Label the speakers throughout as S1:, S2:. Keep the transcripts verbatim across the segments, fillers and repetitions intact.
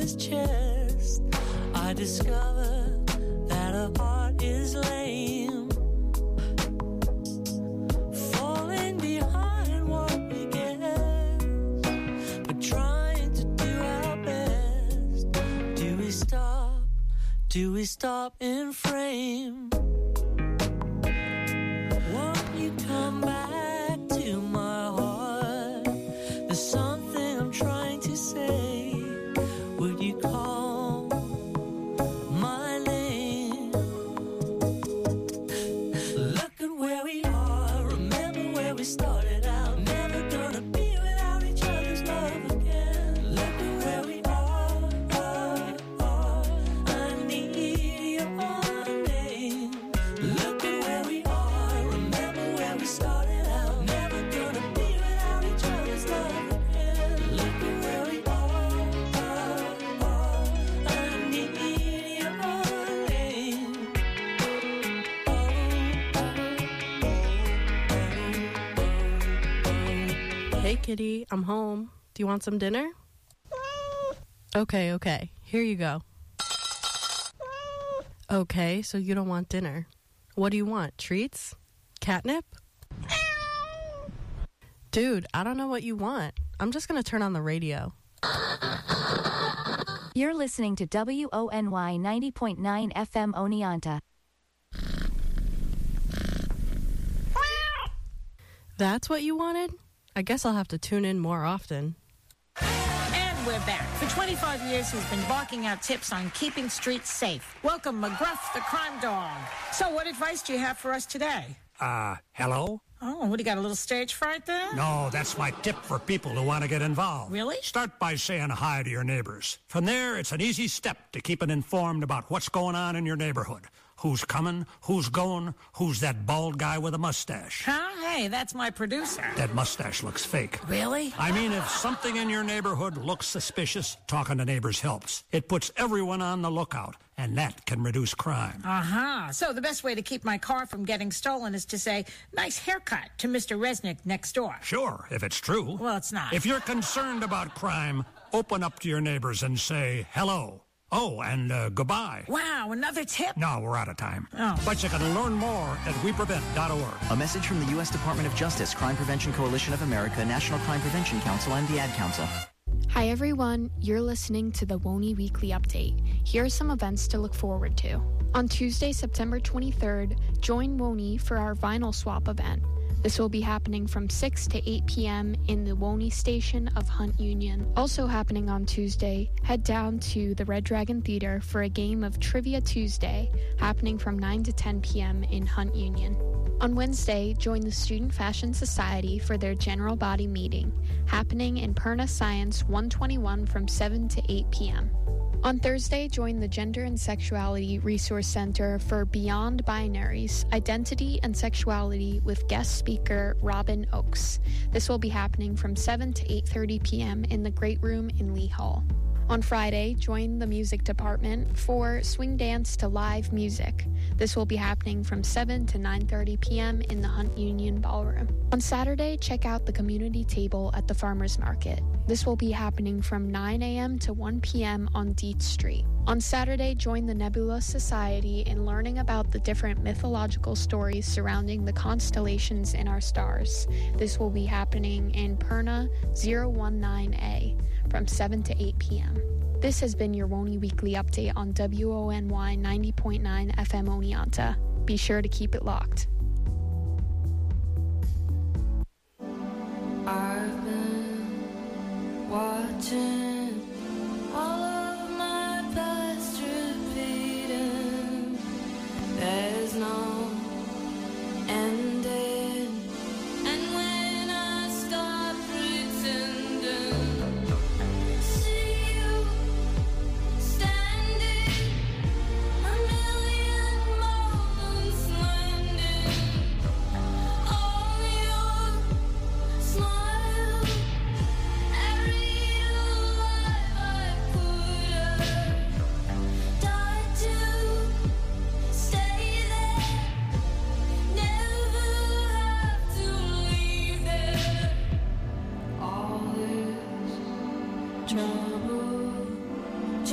S1: his chest, I discover that her heart is lame. Falling behind what we guess, but trying to do our best. Do we stop? Do we stop in frame? Won't you come back to my heart? There's something I'm trying to say. Would you call my name? Look at where we are. Remember where we started out. Never gonna be without each other's love again. Look at where we are. are, are. I need your name. Look at where we are. Remember where we started out. Never gonna be without each other's love again. Look at where we are. are, are. I need your name. Oh,
S2: Hey, kitty, I'm home. Do you want some dinner? Okay, okay. Here you go. Okay, so you don't want dinner. What do you want? Treats? Catnip? Dude, I don't know what you want. I'm just gonna turn on the radio.
S3: You're listening to W O N Y ninety point nine F M Oneonta.
S2: That's what you wanted? I guess I'll have to tune in more often.
S4: And we're back. For twenty-five years, he's been barking out tips on keeping streets safe. Welcome, McGruff, the crime dog. So what advice do you have for us today?
S5: Uh, hello?
S4: Oh, what, do you got a little stage fright there?
S5: No, that's my tip for people who want to get involved.
S4: Really?
S5: Start by saying hi to your neighbors. From there, it's an easy step to keeping informed about what's going on in your neighborhood. Who's coming, who's going, who's that bald guy with a mustache.
S4: Huh? Hey, that's my producer.
S5: That mustache looks fake.
S4: Really?
S5: I mean, if something in your neighborhood looks suspicious, talking to neighbors helps. It puts everyone on the lookout, and that can reduce crime.
S4: Uh-huh. So the best way to keep my car from getting stolen is to say, nice haircut to Mister Resnick next door.
S5: Sure, if it's true.
S4: Well, it's not.
S5: If you're concerned about crime, open up to your neighbors and say hello. Oh, and uh, goodbye.
S4: Wow, another tip?
S5: No, we're out of time.
S4: Oh.
S5: But you can learn more at we prevent dot org.
S6: A message from the U S Department of Justice, Crime Prevention Coalition of America, National Crime Prevention Council, and the Ad Council.
S7: Hi everyone, you're listening to the WONY Weekly Update. Here are some events to look forward to. On Tuesday, September twenty-third, join WONY for our vinyl swap event. This will be happening from six to eight p.m. in the WONY station of Hunt Union. Also happening on Tuesday, head down to the Red Dragon Theater for a game of Trivia Tuesday, happening from nine to ten p.m. in Hunt Union. On Wednesday, join the Student Fashion Society for their general body meeting, happening in Perna Science one twenty-one from seven to eight p.m. On Thursday, join the Gender and Sexuality Resource Center for Beyond Binaries, Identity and Sexuality with guest speaker Robin Oakes. This will be happening from seven to eight thirty p.m. in the Great Room in Lee Hall. On Friday, join the music department for Swing Dance to Live Music. This will be happening from seven to nine thirty p.m. in the Hunt Union Ballroom. On Saturday, check out the community table at the Farmers Market. This will be happening from nine a.m. to one p.m. on Dietz Street. On Saturday, join the Nebula Society in learning about the different mythological stories surrounding the constellations in our stars. This will be happening in Perna zero one nine A from seven to eight p.m. This has been your WONY Weekly Update on W O N Y ninety point nine F M Oneonta. Be sure to keep it locked.
S1: I've been watching all of my past repeating. There's no ending. And when I stop pretending, see you standing a million moments landing on your smile. Every life I could have died to stay there, never have to leave there. All this trouble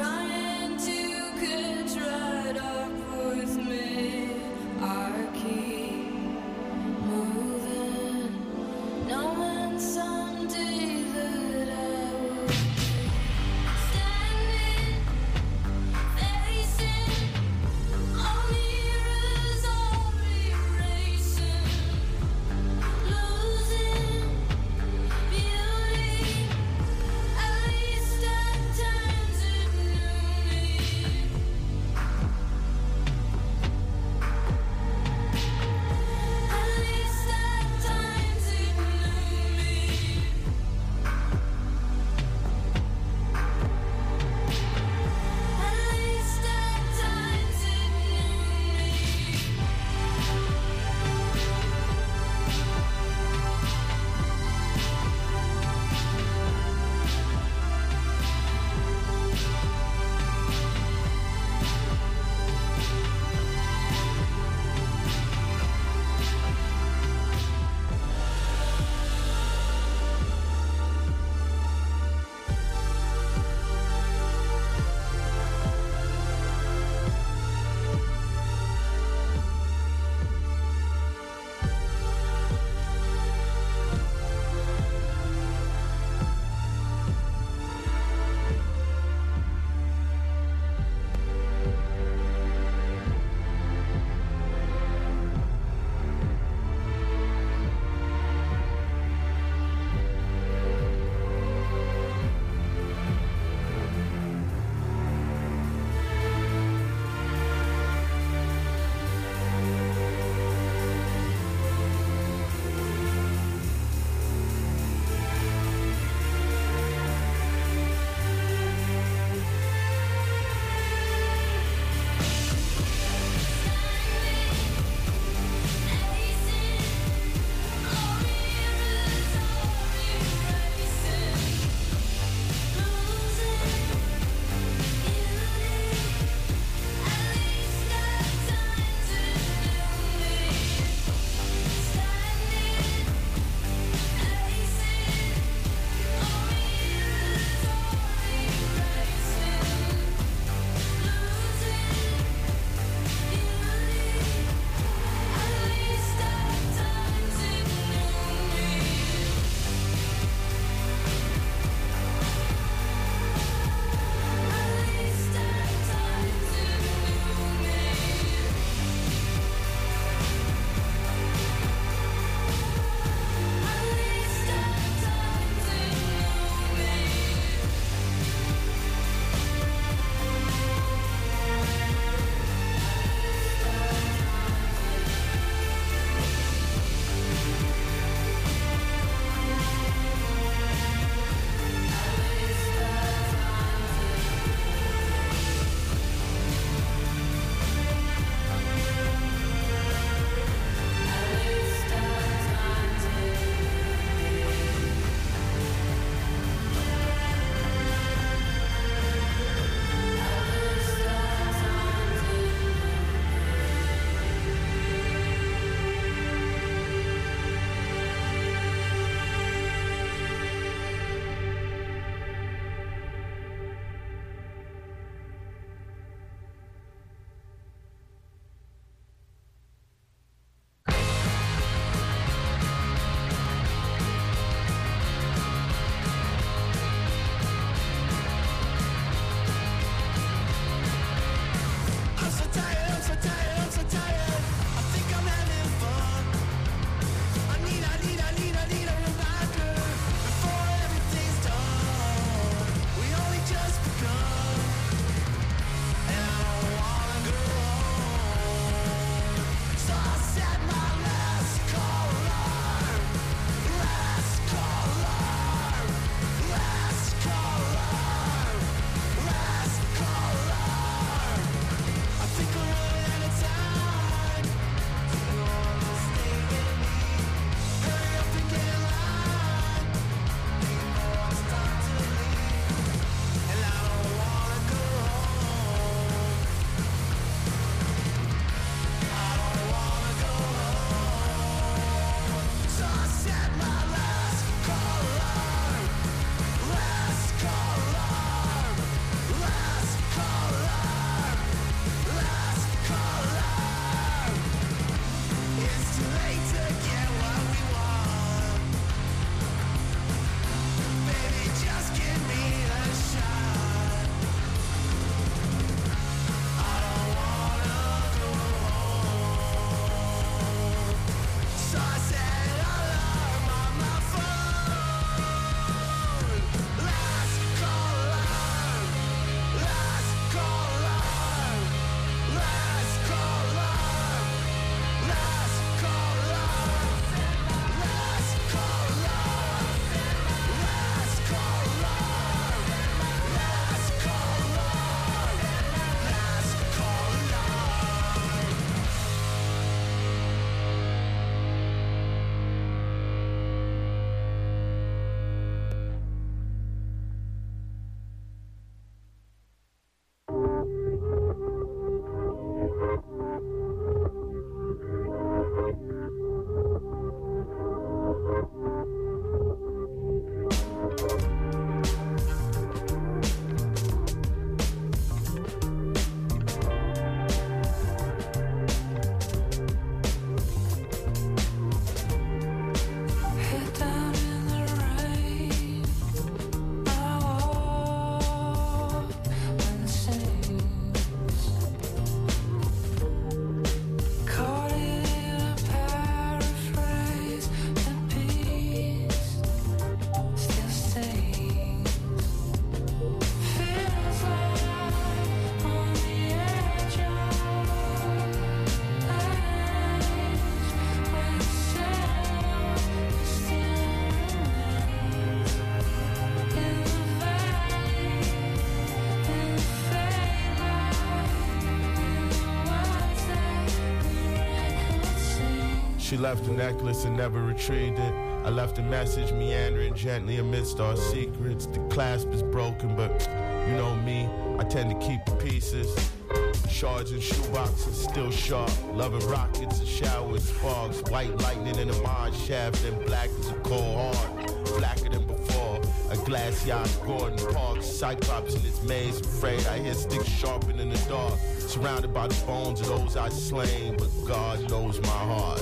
S8: She left the necklace and never retrieved it. I left a message meandering gently amidst our secrets. The clasp is broken, but you know me, I tend to keep the pieces. Shards and shoeboxes still sharp. Loving rockets and showers, sparks. White lightning in a mine shaft, and black as a cold heart. Blacker than before. A glass yacht, Gordon Park. Cyclops in its maze, afraid I hear sticks sharpened in the dark. Surrounded by the bones of those I slain, but God knows my heart.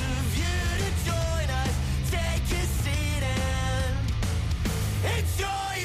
S1: Enjoy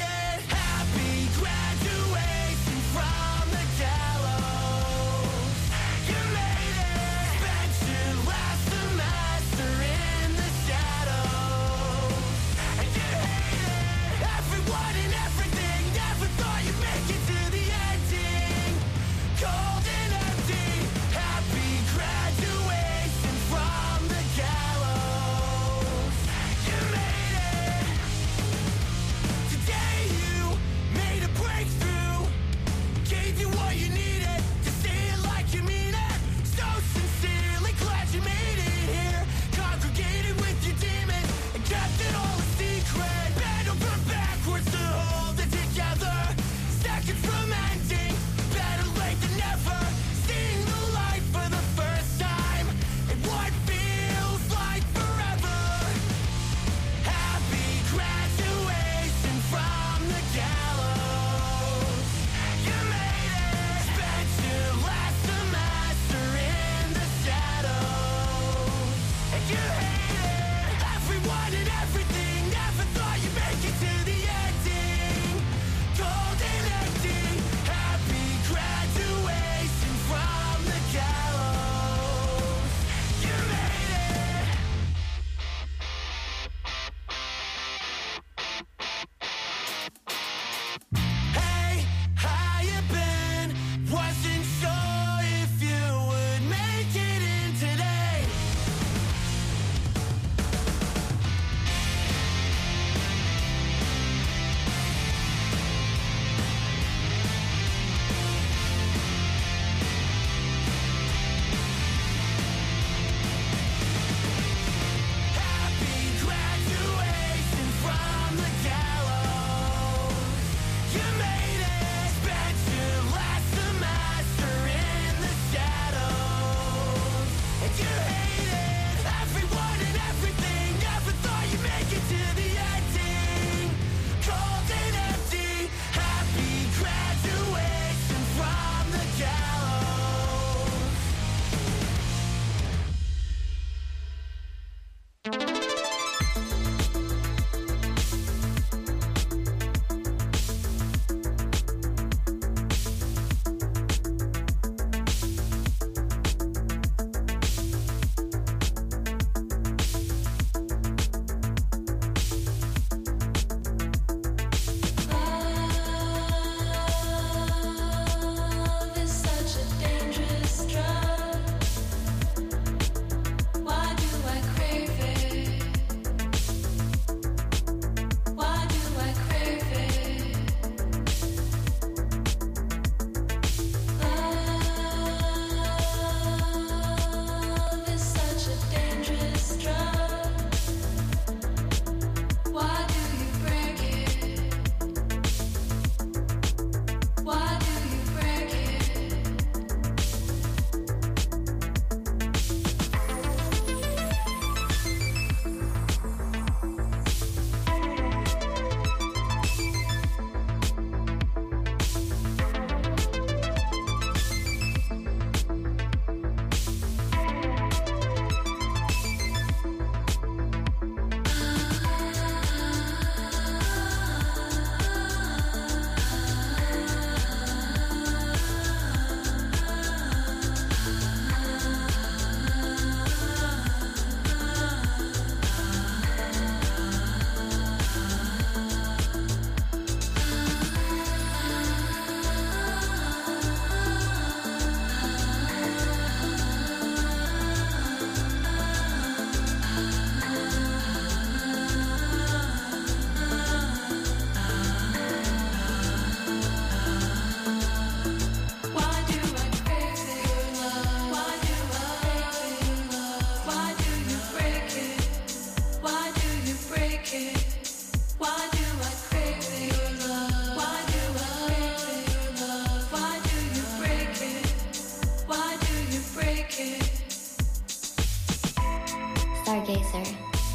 S9: Stargazer,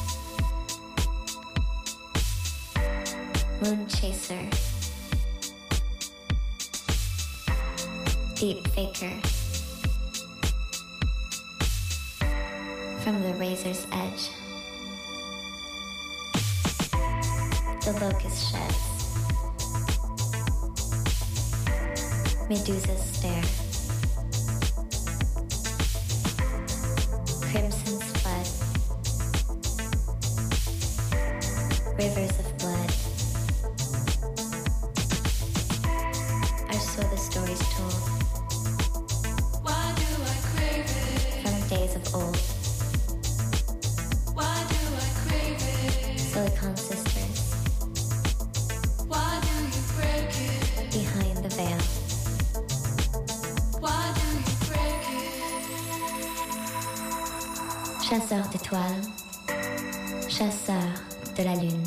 S9: Moon Chaser, Deep Faker, From the Razor's Edge, The Locust Sheds, Medusa's Stare, Crimson's Flood, Rivers of Blood, are so the stories told. Why do I crave it? From days of old. Why do I crave it? Silicon Sisters. Why do you break it? Behind the veil. Why do you break it? Chasseur d'étoiles, chasseur de la lune.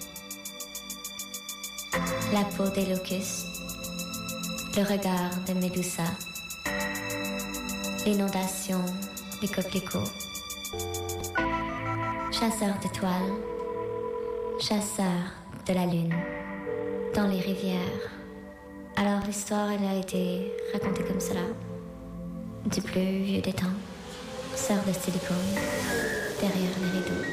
S9: La peau des locustes, le regard de Médusa, l'inondation des coquelicots. Chasseur d'étoiles, chasseur de la lune, dans les rivières. Alors l'histoire, elle a été racontée comme cela, du plus vieux des temps, sœur de silicone, derrière les rideaux.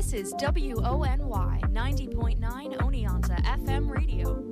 S10: This is W O N Y ninety point nine Oneonta F M radio.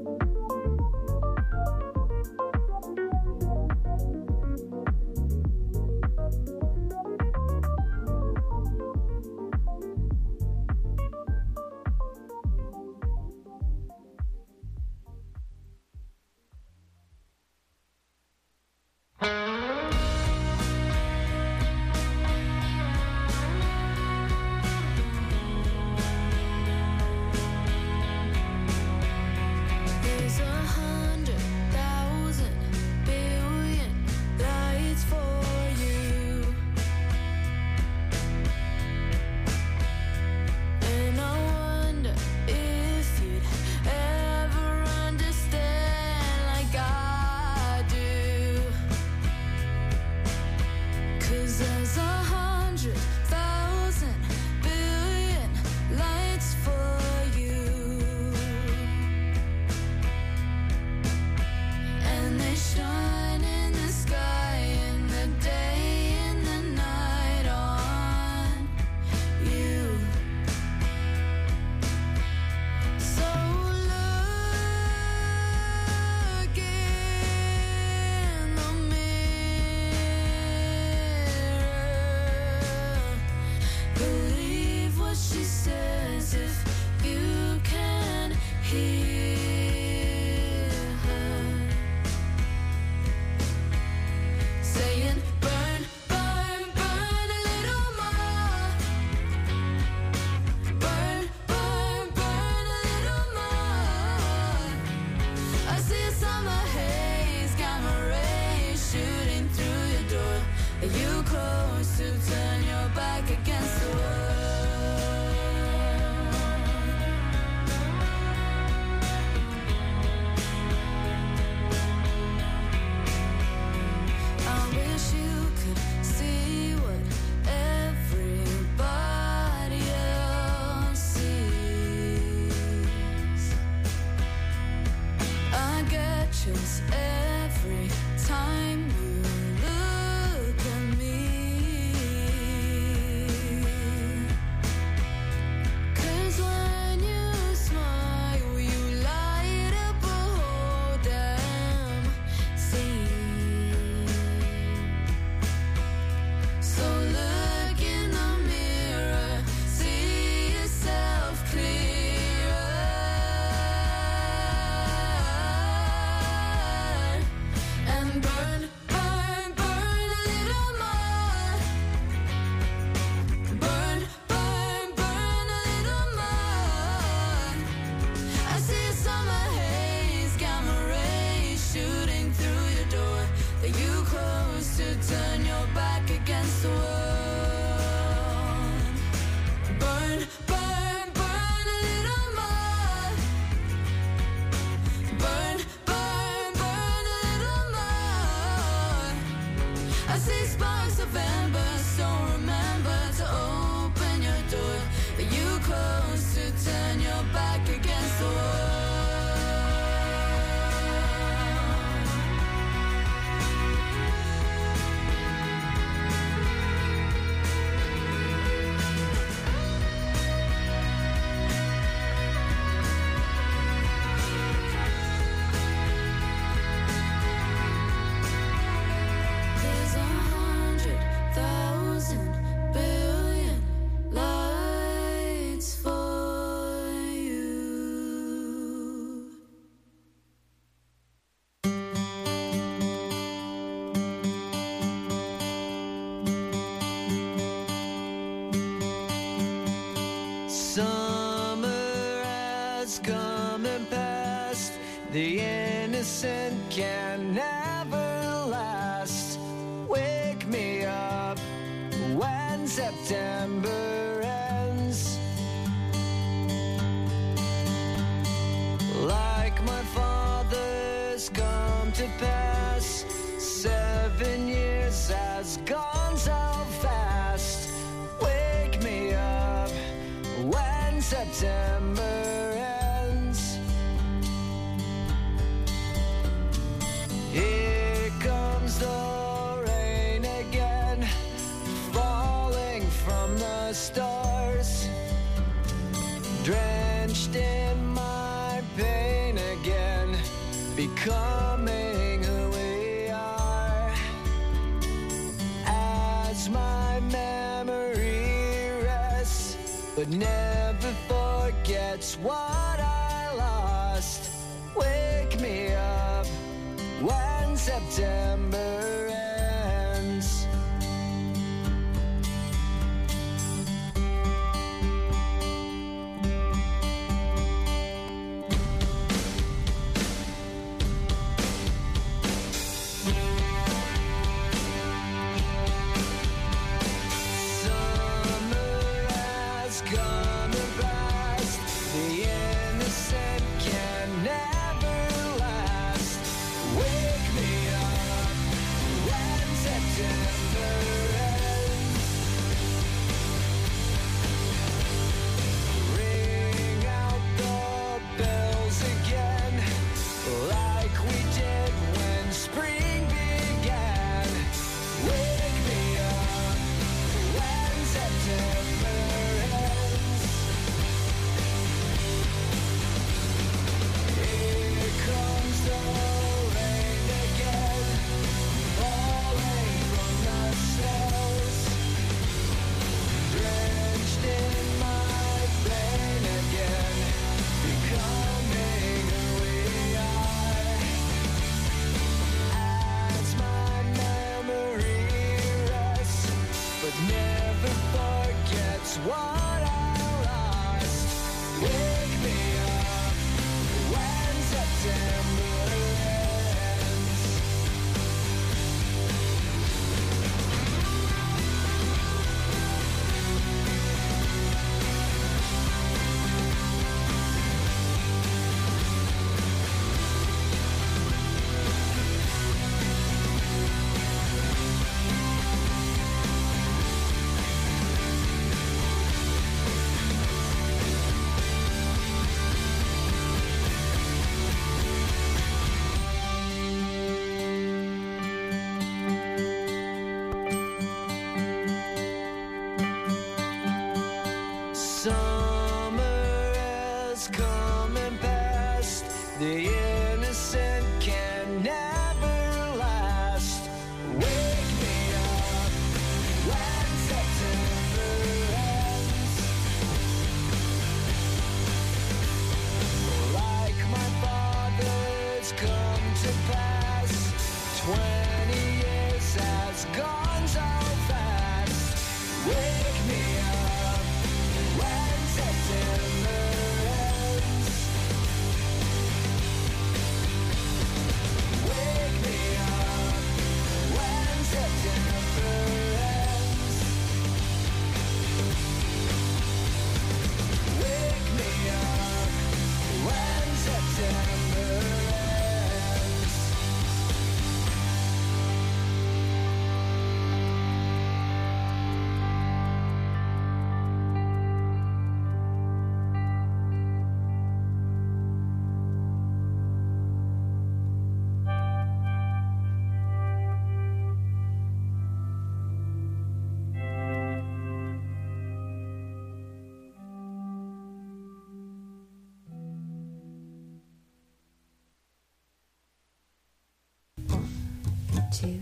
S11: Summer has come and passed. The innocent can never last. Wake me up when September ends. Like my father's come to pass. Seven years has gone so fast. Wake me up when September ends. Here comes the rain again, falling from the stars. becoming who we are. As my memory rests, but never forgets what I lost. Wake me up when September ends.
S12: two.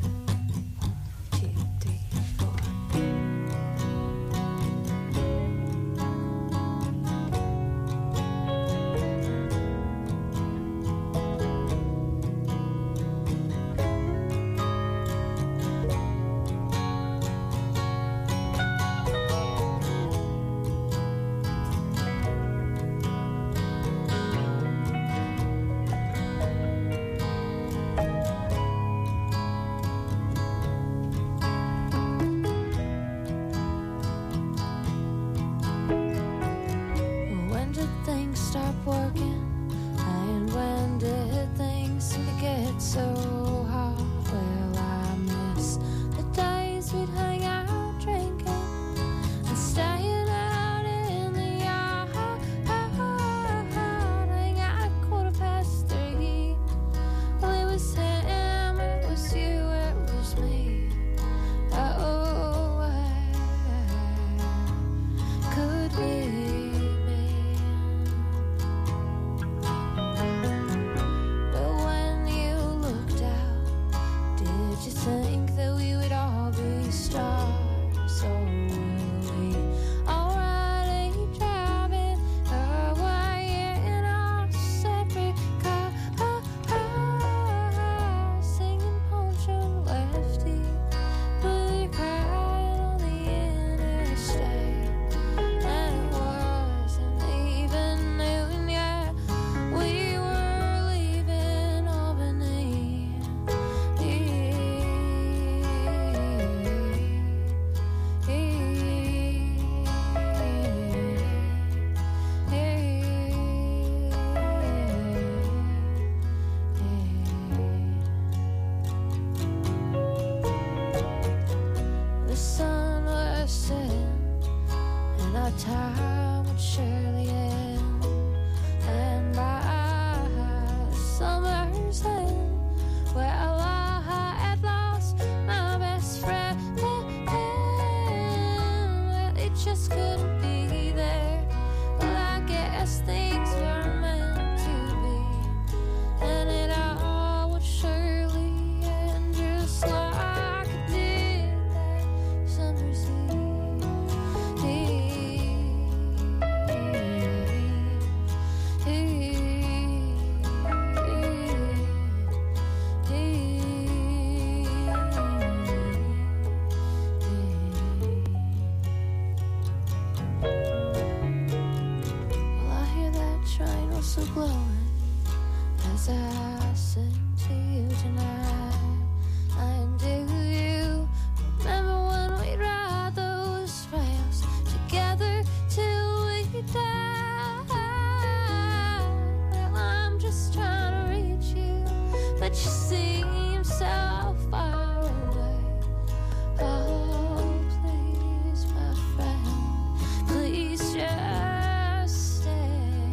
S12: stars are glowing as I sing to you tonight. And do you remember when we'd ride those rails together till we die? Well, I'm just trying to reach you, but you seem so far away. Oh, please, my friend, please just stay.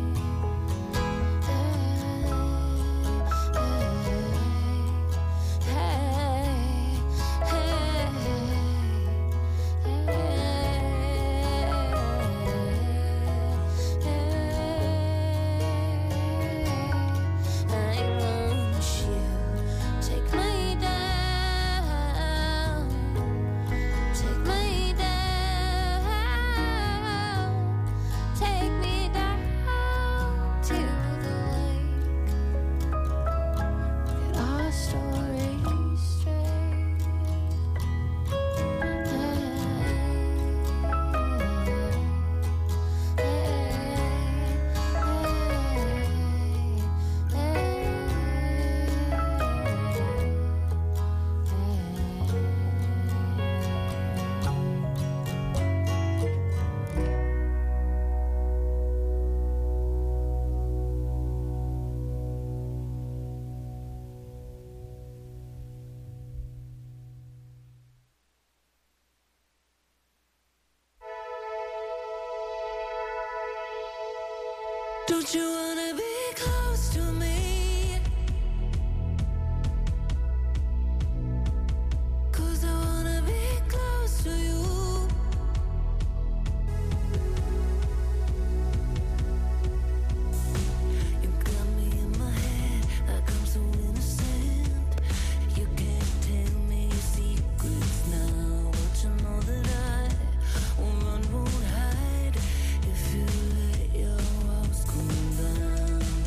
S1: Don't you wanna be close to me? 'Cause I wanna be close to you. You got me in my head like I'm so innocent. You can't tell me your secrets now, but you know that I won't run, won't hide if you let your walls come down.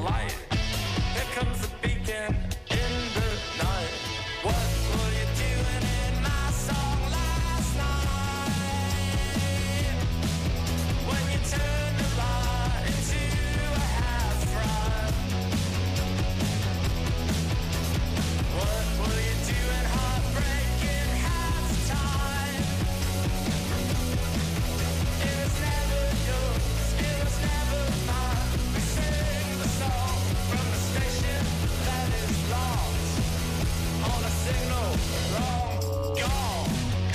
S13: light. Here comes the beacon in the night. What were you doing in my song last night? When you turned the light into a half fry. What were you doing? Heartbreaking half time. It was never yours, it was never mine. We sing the song from the station that is lost on a signal long gone.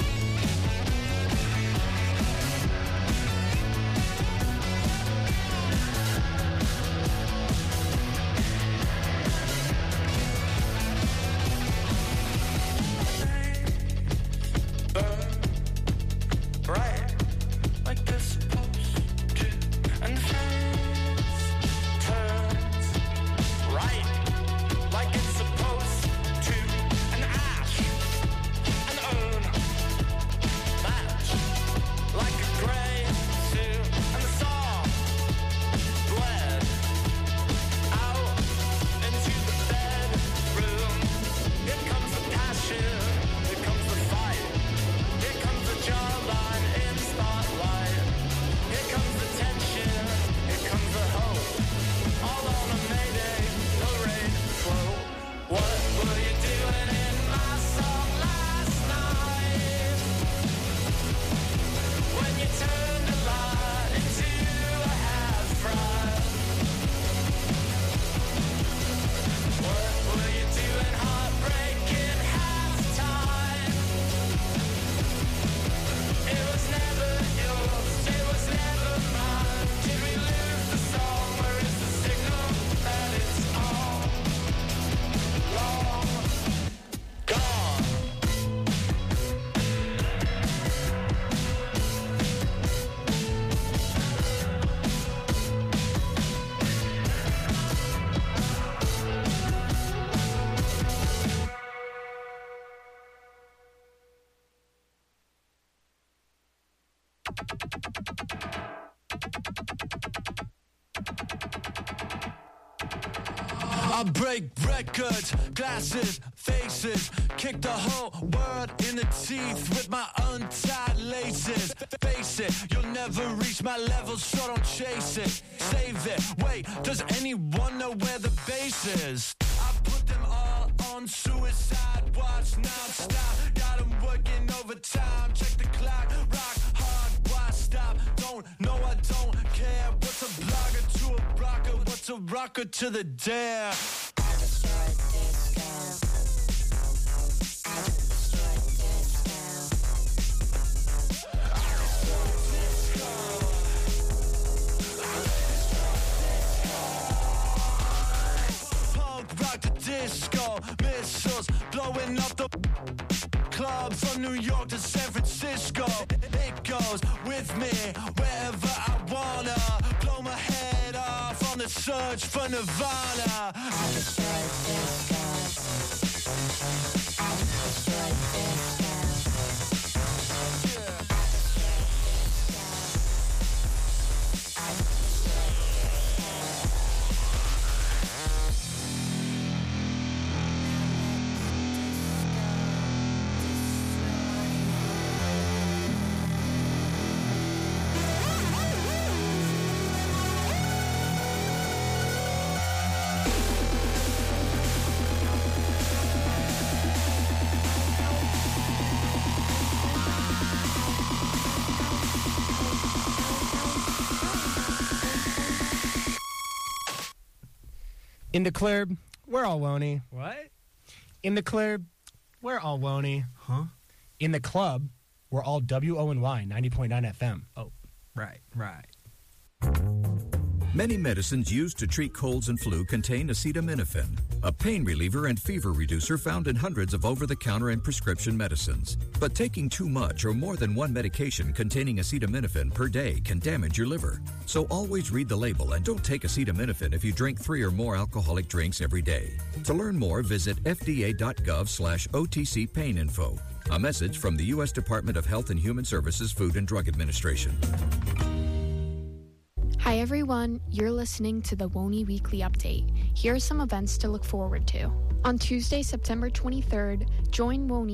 S13: Burn bright like they're supposed to, and face turns right like it's supposed to, an ash, an urn, match like a grey suit, and the song bled out into the bedroom. Here comes the passion, here comes the fight, here comes the jawline in spotlight, here comes the tension, here comes the hope, all on a Mayday parade float. What were you doing in my song last night? When you turned the light into a half fry. What were you doing? Heartbreaking half time. It was never yours, it was never mine. Did we lose the song? Where is the signal that it's all long gone?
S14: I break records, glasses, faces, kick the whole world in the teeth with my untied laces. Face it, you'll never reach my level, so don't chase it. Save it, wait, does anyone know where the base is? I put them all on suicide watch, non-stop. Got them working overtime, check the clock, rock hard, why stop? Don't know, I don't care. What's a blogger to a rocker? What's a rocker to the dare? Rock the disco, missiles blowing up the club from New York to San Francisco. It goes with me wherever I wanna. Blow my head off on the search for Nirvana. I destroy disco. I destroy disco.
S15: In the club, we're all wony.
S16: What?
S15: In the club, we're all wony.
S16: Huh?
S15: In the club, we're all W O N Y ninety point nine F M.
S16: Oh, right, right.
S17: Many medicines used to treat colds and flu contain acetaminophen, a pain reliever and fever reducer found in hundreds of over-the-counter and prescription medicines. But taking too much or more than one medication containing acetaminophen per day can damage your liver. So always read the label and don't take acetaminophen if you drink three or more alcoholic drinks every day. To learn more, visit F D A dot gov slash O T C pain info. A message from the U S Department of Health and Human Services Food and Drug Administration.
S7: Hi everyone, you're listening to the Woney Weekly Update. Here are some events to look forward to. On Tuesday, September twenty-third, join Woney